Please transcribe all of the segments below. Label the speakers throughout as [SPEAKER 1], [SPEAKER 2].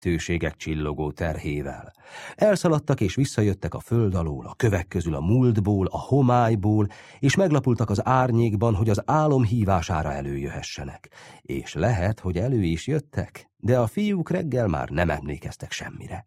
[SPEAKER 1] lehetőségek csillogó terhével. Elszaladtak és visszajöttek a föld alól, a kövek közül a múltból, a homályból, és meglapultak az árnyékban, hogy az álom hívására előjöhessenek. És lehet, hogy elő is jöttek, de a fiúk reggel már nem emlékeztek semmire.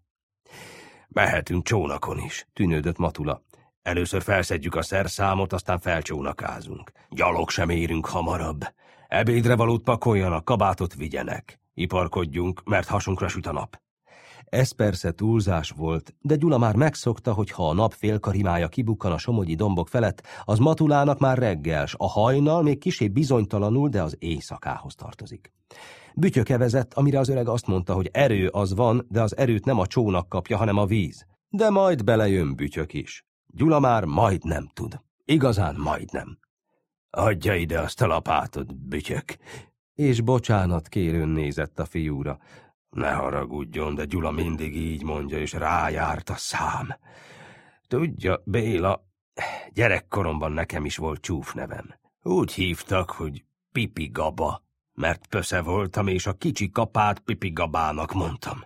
[SPEAKER 1] Mehetünk csónakon is, tűnődött Matula. Először felszedjük a szerszámot, aztán felcsónakázunk. Gyalog sem érünk hamarabb. Ebédre valót pakoljanak, kabátot vigyenek. Iparkodjunk, mert hasunkra süt a nap. Ez persze túlzás volt, de Gyula már megszokta, hogy ha a nap félkarimája kibukkan a somogyi dombok felett, az Matulának már reggel, s a hajnal még kissé bizonytalanul, de az éjszakához tartozik. Bütyök evezett, amire az öreg azt mondta, hogy erő az van, de az erőt nem a csónak kapja, hanem a víz. De majd belejön Bütyök is. Gyula már majd nem tud. Igazán majdnem. Adja ide azt a lapátot, Bütyök. És bocsánat kérőn nézett a fiúra. Ne haragudjon, de Gyula mindig így mondja, és rájárt a szám. Tudja, Béla, gyerekkoromban nekem is volt csúfnevem. Úgy hívtak, hogy Pipi Gaba, mert pösze voltam, és a kicsi kapát Pipi Gabának mondtam.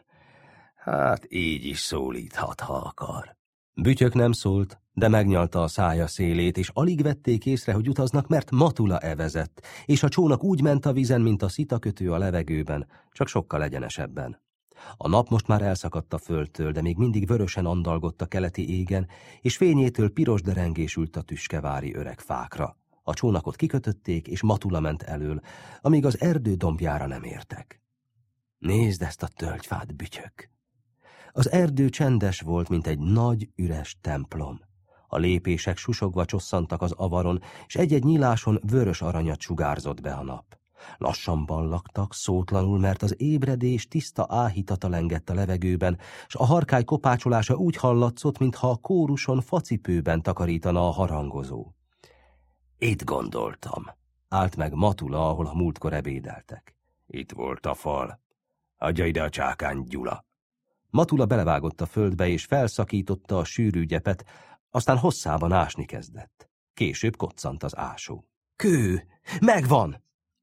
[SPEAKER 1] Hát így is szólíthat, ha akar. Bütyök nem szólt, de megnyalta a szája szélét, és alig vették észre, hogy utaznak, mert Matula evezett, és a csónak úgy ment a vízen, mint a szitakötő a levegőben, csak sokkal egyenesebben. A nap most már elszakadt a földtől, de még mindig vörösen andalgott a keleti égen, és fényétől piros derengés ült a tüskevári öreg fákra. A csónakot kikötötték, és Matula ment elől, amíg az erdő dombjára nem értek. Nézd ezt a tölgyfát, Bütyök! Az erdő csendes volt, mint egy nagy, üres templom. A lépések susogva csosszantak az avaron, és egy-egy nyíláson vörös aranyat sugárzott be a nap. Lassan ballagtak, szótlanul, mert az ébredés tiszta áhítata lengett a levegőben, s a harkály kopácsolása úgy hallatszott, mintha a kóruson facipőben takarítana a harangozó. Itt gondoltam. Állt meg Matula, ahol a múltkor ebédeltek. Itt volt a fal. Adja ide a csákányt, Gyula. Matula belevágott a földbe, és felszakította a sűrű gyepet, aztán hosszában ásni kezdett. Később koccant az ásó. Kő! Megvan!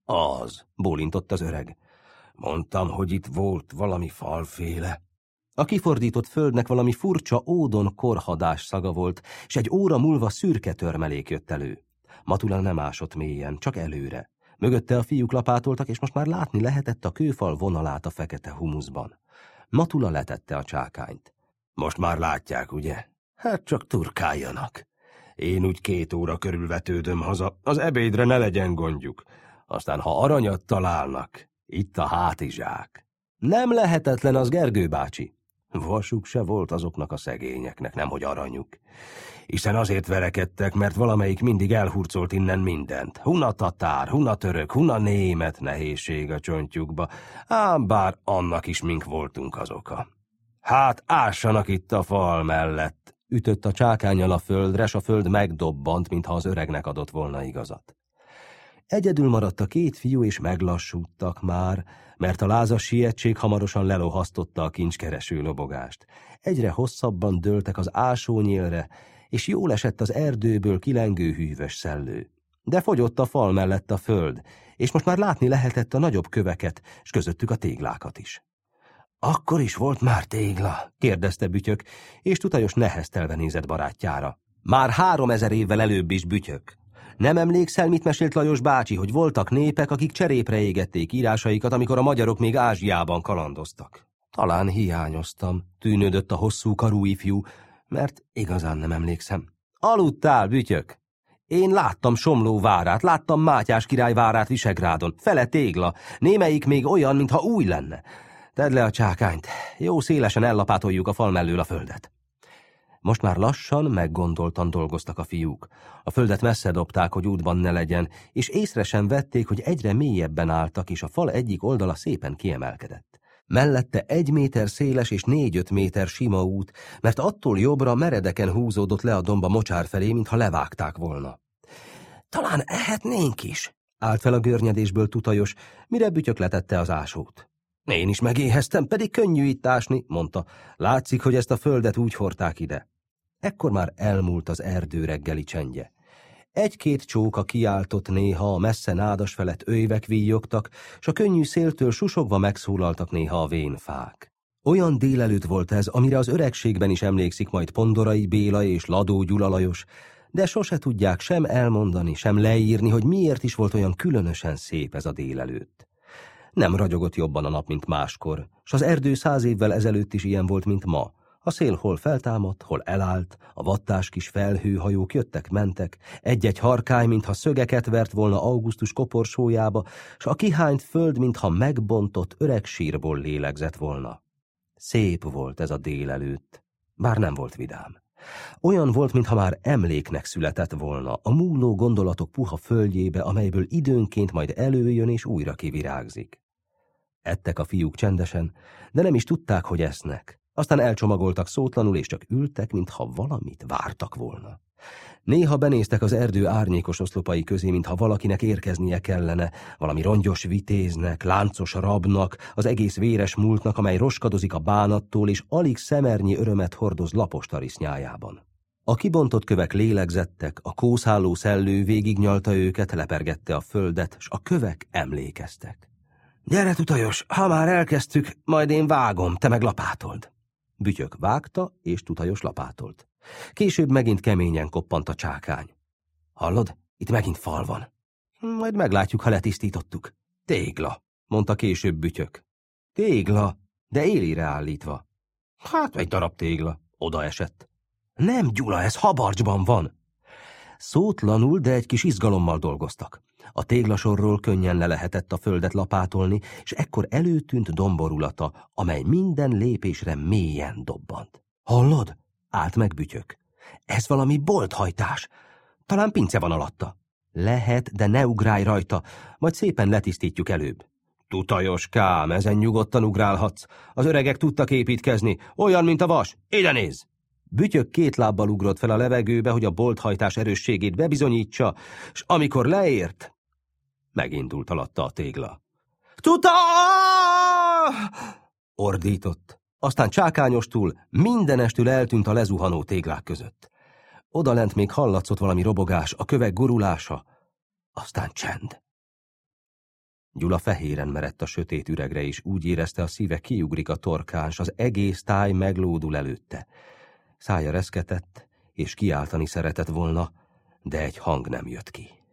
[SPEAKER 1] Az, bólintott az öreg. Mondtam, hogy itt volt valami falféle. A kifordított földnek valami furcsa ódon korhadás szaga volt, és egy óra múlva szürke törmelék jött elő. Matula nem ásott mélyen, csak előre. Mögötte a fiúk lapátoltak, és most már látni lehetett a kőfal vonalát a fekete humuszban. Matula letette a csákányt. Most már látják, ugye? Hát csak turkáljanak. Én úgy 2 óra körül vetődöm haza, az ebédre ne legyen gondjuk. Aztán, ha aranyat találnak, itt a hátizsák. Nem lehetetlen az, Gergő bácsi. Vasuk se volt azoknak a szegényeknek, nemhogy aranyuk. Hiszen azért verekedtek, mert valamelyik mindig elhurcolt innen mindent. Huna tatár, huna török, huna német, nehézség a csontjukba. Ám bár annak is mink voltunk az oka. Hát ássanak itt a fal mellett. Ütött a csákánnyal a földre, s a föld megdobbant, mintha az öregnek adott volna igazat. Egyedül maradt a 2 fiú, és meglassúdtak már, mert a lázas sietség hamarosan lelohasztotta a kincskereső lobogást. Egyre hosszabban dőltek az ásónyélre, és jól esett az erdőből kilengő hűvös szellő. De fogyott a fal mellett a föld, és most már látni lehetett a nagyobb köveket, s közöttük a téglákat is. Akkor is volt már tégla? Kérdezte Bütyök, és Tutajos neheztelve nézett barátjára. Már 3000 évvel előbb is, Bütyök. Nem emlékszel, mit mesélt Lajos bácsi, hogy voltak népek, akik cserépre égették írásaikat, amikor a magyarok még Ázsiában kalandoztak? Talán hiányoztam, tűnődött a hosszú karú ifjú, mert igazán nem emlékszem. Aludtál, Bütyök? Én láttam Somló várát, láttam Mátyás király várát Visegrádon, fele tégla, némelyik még olyan, mintha új lenne. Tedd le a csákányt, jó szélesen ellapátoljuk a fal mellől a földet. Most már lassan, meggondoltan dolgoztak a fiúk. A földet messze dobták, hogy útban ne legyen, és észre sem vették, hogy egyre mélyebben álltak, és a fal egyik oldala szépen kiemelkedett. Mellette 1 méter széles és 4-5 méter sima út, mert attól jobbra meredeken húzódott le a domba mocsár felé, mintha levágták volna. Talán ehetnénk is, állt fel a görnyedésből Tutajos, mire Bütyök letette az ásót. Én is megéheztem, pedig könnyű itt ásni, mondta. Látszik, hogy ezt a földet úgy hordták ide. Ekkor már elmúlt az erdő reggeli csendje. 1-2 csóka kiáltott néha, a messze nádas felett öjvek víjogtak, s a könnyű széltől susogva megszólaltak néha a vén fák. Olyan délelőtt volt ez, amire az öregségben is emlékszik majd Pondorai Béla és Ladó Gyula Lajos, de sose tudják sem elmondani, sem leírni, hogy miért is volt olyan különösen szép ez a délelőtt. Nem ragyogott jobban a nap, mint máskor, s az erdő 100 évvel ezelőtt is ilyen volt, mint ma. A szél hol feltámadt, hol elállt, a vattás kis felhőhajók jöttek-mentek, egy-egy harkály, mintha szögeket vert volna augusztus koporsójába, s a kihányt föld, mintha megbontott öreg sírból lélegzett volna. Szép volt ez a délelőtt, bár nem volt vidám. Olyan volt, mintha már emléknek született volna, a múló gondolatok puha földjébe, amelyből időnként majd előjön és újra kivirágzik. Ettek a fiúk csendesen, de nem is tudták, hogy esznek. Aztán elcsomagoltak szótlanul, és csak ültek, mintha valamit vártak volna. Néha benéztek az erdő árnyékos oszlopai közé, mintha valakinek érkeznie kellene, valami rongyos vitéznek, láncos rabnak, az egész véres múltnak, amely roskadozik a bánattól, és alig szemernyi örömet hordoz lapos tarisznyájában. A kibontott kövek lélegzettek, a kószáló szellő végignyalta őket, lepergette a földet, s a kövek emlékeztek. Gyere, Tutajos, ha már elkezdtük, majd én vágom, te meg lapátold. Bütyök vágta, és Tutajos lapátolt. Később megint keményen koppant a csákány. Hallod? Itt megint fal van. Majd meglátjuk, ha letisztítottuk. Tégla, mondta később Bütyök. Tégla, de élére állítva. Hát egy darab tégla, oda esett. Nem, Gyula, ez Habarcsban van. Szótlanul, de egy kis izgalommal dolgoztak. A téglasorról könnyen le lehetett a földet lapátolni, és ekkor előtűnt domborulata, amely minden lépésre mélyen dobbant. Hallod? Állt meg Bütyök. Ez valami bolthajtás. Talán pince van alatta. Lehet, de ne ugrálj rajta, majd szépen letisztítjuk előbb. Tutajoskám, ezen nyugodtan ugrálhatsz. Az öregek tudtak építkezni, olyan, mint a vas. Ide nézz! Bütyök 2 lábbal ugrott fel a levegőbe, hogy a bolthajtás erősségét bebizonyítsa, s amikor leért, megindult alatta a tégla. Tuta! Ordított. Aztán csákányostul, mindenestül eltűnt a lezuhanó téglák között. Odalent még hallatszott valami robogás, a kövek gurulása, aztán csend. Gyula fehéren merett a sötét üregre, és úgy érezte, a szíve kiugrik a torkán, s az egész táj meglódul előtte. Szája reszketett, és kiáltani szeretett volna, de egy hang nem jött ki.